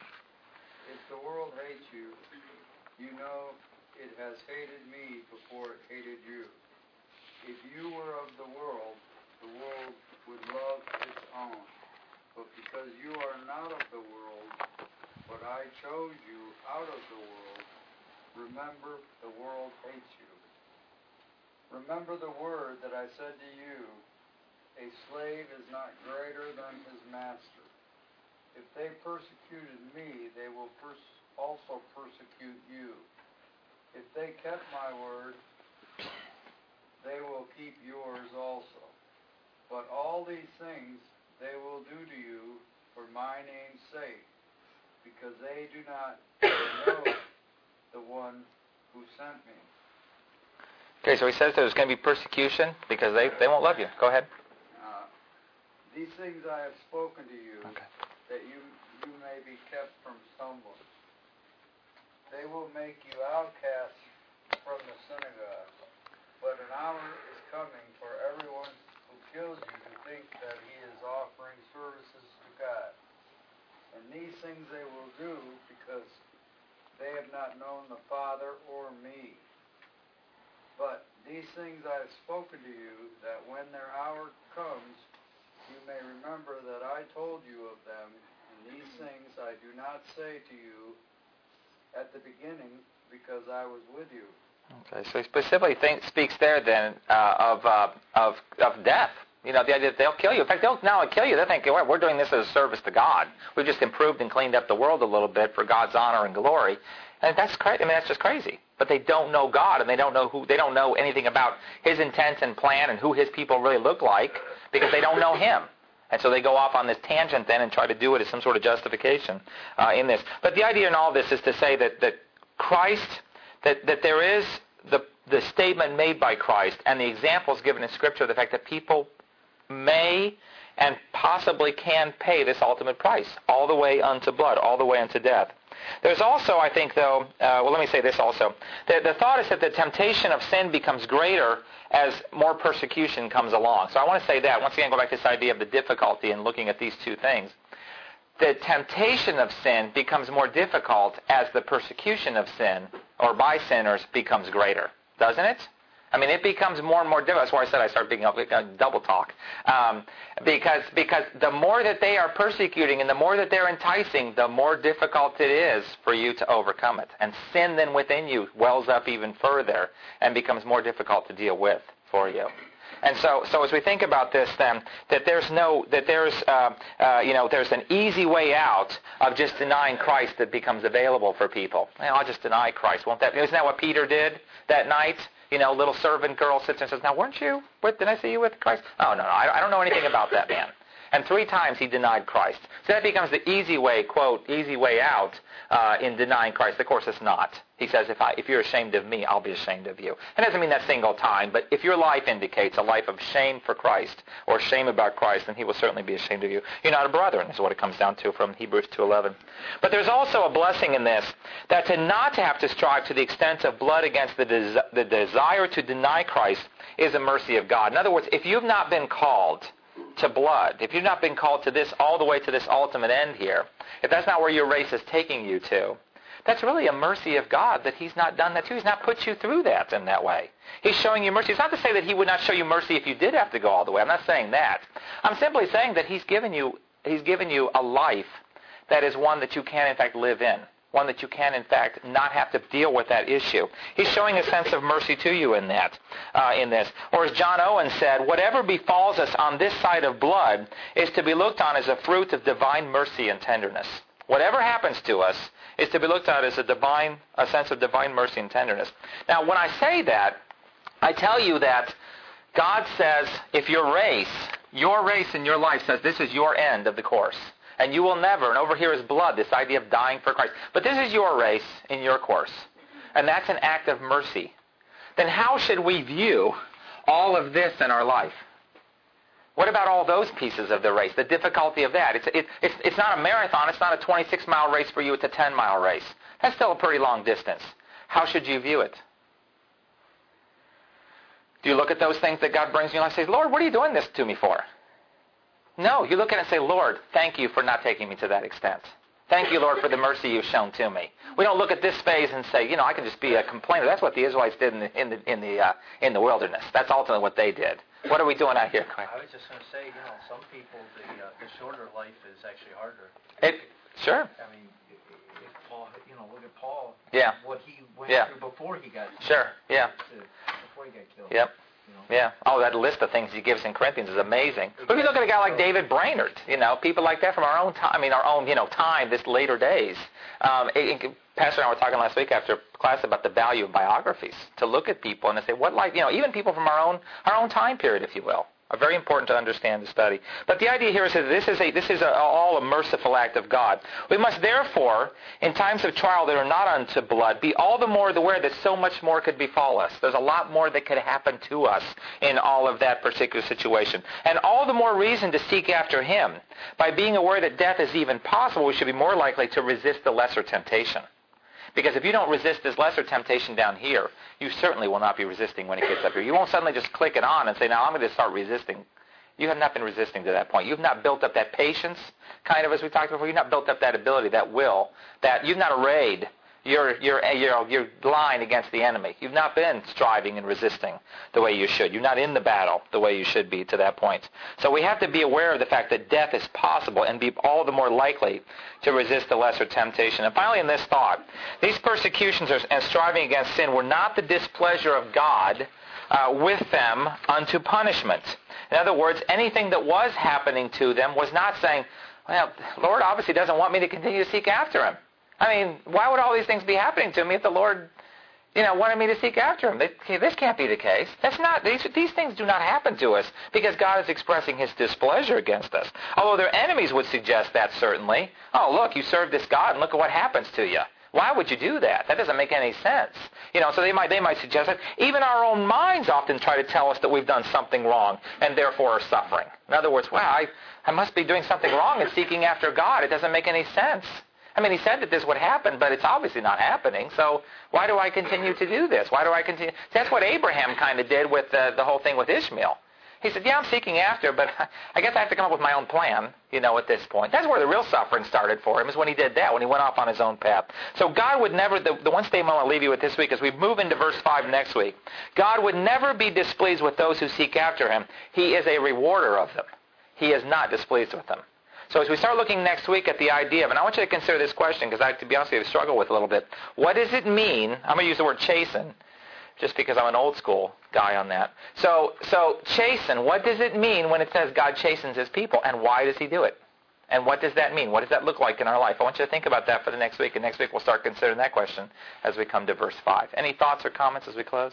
If the world hates you, you know it has hated me before it hated you. If you were of the world, the world would love its own. But because you are not of the world, but I chose you out of the world, remember the world hates you. Remember the word that I said to you, a slave is not greater than his master. If they persecuted me, they will pers- also persecute you. If they kept my word, they will keep yours also. But all these things they will do to you for my name's sake, because they do not know the one who sent me. Okay, so he says there's going to be persecution because they, they won't love you. Go ahead. Uh, these things I have spoken to you, okay. that you, you may be kept from stumbling. They will make you outcasts from the synagogue, but an hour is coming for everyone who kills you to think that he is offering services to God. And these things they will do because they have not known the Father or me. But these things I have spoken to you, that when their hour comes, you may remember that I told you of them, and these things I do not say to you at the beginning, because I was with you. Okay, so he specifically think, speaks there then uh, of, uh, of of death. You know, the idea that they'll kill you. In fact, they'll not only kill you, they're thinking, well, we're doing this as a service to God. We've just improved and cleaned up the world a little bit for God's honor and glory. And that's crazy. I mean, that's just crazy. But they don't know God, and they don't know who. They don't know anything about His intent and plan and who His people really look like because they don't know Him. And so they go off on this tangent then and try to do it as some sort of justification uh, in this. But the idea in all this is to say that that Christ, that that there is the the statement made by Christ and the examples given in Scripture of the fact that people may and possibly can pay this ultimate price, all the way unto blood, all the way unto death. There's also, I think, though, uh, well, let me say this also. The, the thought is that the temptation of sin becomes greater as more persecution comes along. So I want to say that. Once again, go back to this idea of the difficulty in looking at these two things. The temptation of sin becomes more difficult as the persecution of sin, or by sinners, becomes greater. Doesn't it? I mean, it becomes more and more difficult. That's why I said I started picking up uh, double talk. Um, because because the more that they are persecuting and the more that they're enticing, the more difficult it is for you to overcome it. And sin then within you wells up even further and becomes more difficult to deal with for you. And so, so as we think about this, then that there's no, that there's, uh, uh, you know, there's an easy way out of just denying Christ that becomes available for people. Well, I'll just deny Christ. Won't that? Isn't that what Peter did that night? You know, little servant girl sits and says, "Now, weren't you? What, did I see you with Christ?" Oh no, no, I, I don't know anything about that man. And three times he denied Christ. So that becomes the easy way, quote, easy way out uh, in denying Christ. Of course, it's not. He says, if, I, if you're ashamed of me, I'll be ashamed of you. It doesn't mean that single time, but if your life indicates a life of shame for Christ or shame about Christ, then he will certainly be ashamed of you. You're not a brethren, is what it comes down to from Hebrews two eleven. But there's also a blessing in this, that to not to have to strive to the extent of blood against the, des- the desire to deny Christ is a mercy of God. In other words, if you've not been called to blood, if you've not been called to this all the way to this ultimate end here, if that's not where your race is taking you to, that's really a mercy of God that he's not done that to you. He's not put you through that in that way. He's showing you mercy. It's not to say that he would not show you mercy if you did have to go all the way. I'm not saying that. I'm simply saying that he's given you, he's given you a life that is one that you can in fact live in. One that you can, in fact, not have to deal with that issue. He's showing a sense of mercy to you in that, uh, in this. Or as John Owen said, whatever befalls us on this side of blood is to be looked on as a fruit of divine mercy and tenderness. Whatever happens to us is to be looked at as a divine, a sense of divine mercy and tenderness. Now, when I say that, I tell you that God says, if your race, your race in your life says this is your end of the course, and you will never, and over here is blood, this idea of dying for Christ. But this is your race in your course. And that's an act of mercy. Then how should we view all of this in our life? What about all those pieces of the race, the difficulty of that? It's, it, it's, it's not a marathon. It's not a twenty-six mile race for you. It's a ten mile race. That's still a pretty long distance. How should you view it? Do you look at those things that God brings you and say, Lord, what are you doing this to me for? No, you look at it and say, Lord, thank you for not taking me to that extent. Thank you, Lord, for the mercy you've shown to me. We don't look at this phase and say, you know, I can just be a complainer. That's what the Israelites did in the in the in the, uh, in the wilderness. That's ultimately what they did. What are we doing out here? I was just going to say, you know, some people, the uh, the shorter life is actually harder. It, sure. I mean, if Paul, you know, look at Paul. Yeah. What he went yeah. through before he got sure. Yeah. To, before he got killed. Yep. You know? Yeah. Oh, that list of things he gives in Corinthians is amazing. But if you look at a guy like David Brainerd, you know, people like that from our own time, I mean, our own, you know, time, this later days. Um, it, it, Pastor and I were talking last week after class about the value of biographies, to look at people and to say, what life, you know, even people from our own, our own time period, if you will, are very important to understand and study. But the idea here is that this is a this is a, all a merciful act of God. We must therefore, in times of trial that are not unto blood, be all the more aware that so much more could befall us. There's a lot more that could happen to us in all of that particular situation. And all the more reason to seek after Him. By being aware that death is even possible, we should be more likely to resist the lesser temptation. Because if you don't resist this lesser temptation down here, you certainly will not be resisting when it gets up here. You won't suddenly just click it on and say, now I'm going to start resisting. You have not been resisting to that point. You've not built up that patience, kind of as we talked before. You've not built up that ability, that will, that you've not arrayed your, your, your, your line against the enemy. You've not been striving and resisting the way you should. You're not in the battle the way you should be to that point. So we have to be aware of the fact that death is possible and be all the more likely to resist the lesser temptation. And finally, in this thought, these persecutions and striving against sin were not the displeasure of God uh, with them unto punishment. In other words, anything that was happening to them was not saying, well, Lord obviously doesn't want me to continue to seek after Him. I mean, why would all these things be happening to me if the Lord, you know, wanted me to seek after Him? They, this can't be the case. That's not. These, these things do not happen to us because God is expressing His displeasure against us. Although their enemies would suggest that certainly. Oh, look, you serve this God, and look at what happens to you. Why would you do that? That doesn't make any sense. You know, so they might they might suggest that. Even our own minds often try to tell us that we've done something wrong and therefore are suffering. In other words, wow, I, I must be doing something wrong and seeking after God. It doesn't make any sense. I mean, He said that this would happen, but it's obviously not happening. So why do I continue to do this? Why do I continue? That's what Abraham kind of did with uh, the whole thing with Ishmael. He said, yeah, I'm seeking after, but I guess I have to come up with my own plan, you know, at this point. That's where the real suffering started for him, is when he did that, when he went off on his own path. So God would never, the, the one statement I want to leave you with this week, as we move into verse five next week, God would never be displeased with those who seek after Him. He is a rewarder of them. He is not displeased with them. So as we start looking next week at the idea of, and I want you to consider this question, because I, to be honest with you, I struggle with it a little bit. What does it mean, I'm going to use the word chasten, just because I'm an old school guy on that. So, so chasten, what does it mean when it says God chastens his people, and why does he do it? And what does that mean? What does that look like in our life? I want you to think about that for the next week, and next week we'll start considering that question as we come to verse five. Any thoughts or comments as we close?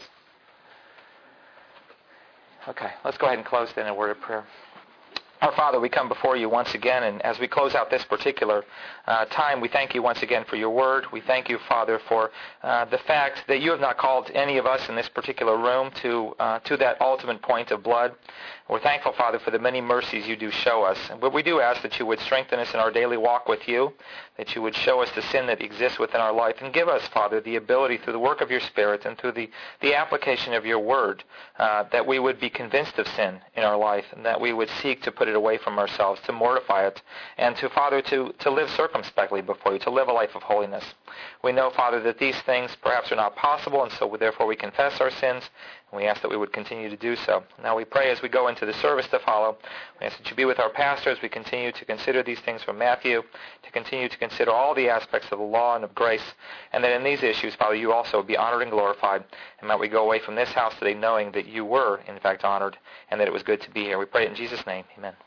Okay, let's go ahead and close then in a word of prayer. Our Father, we come before you once again, and as we close out this particular uh, time, we thank you once again for your word. We thank you, Father, for uh, the fact that you have not called any of us in this particular room to uh, to that ultimate point of blood. We're thankful, Father, for the many mercies you do show us. But we do ask that you would strengthen us in our daily walk with you, that you would show us the sin that exists within our life, and give us, Father, the ability through the work of your Spirit and through the, the application of your word, uh, that we would be convinced of sin in our life, and that we would seek to put it away from ourselves, to mortify it, and to, Father, to, to live circumspectly before you, to live a life of holiness. We know, Father, that these things perhaps are not possible, and so therefore we confess our sins, and we ask that we would continue to do so. Now we pray as we go into the service to follow, we ask that you be with our pastor as we continue to consider these things from Matthew, to continue to consider all the aspects of the law and of grace, and that in these issues, Father, you also be honored and glorified, and that we go away from this house today knowing that you were, in fact, honored, and that it was good to be here. We pray it in Jesus' name. Amen.